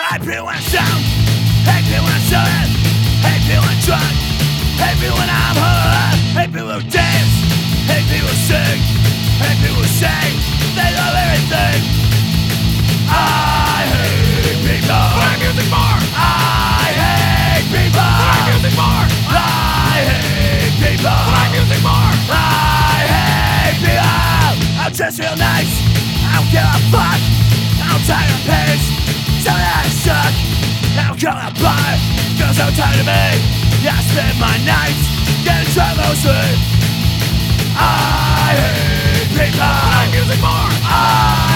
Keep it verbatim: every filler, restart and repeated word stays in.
Hate me when I'm down, hate me when I'm sober, hate me when I'm drunk, hate me when I'm hurt, hate me who dance, hate me who sing, hate me who say they love everything. I hate people. Play music more. I hate people. Play music more. I hate people. Play music more. I hate people. I'm just real nice. I don't give a fuck. I'm tired of pains. Tell me that I suck. I'm gonna bar. Girls so tired of me. I spend my nights getting drunk mostly. I hate people. Play music more. I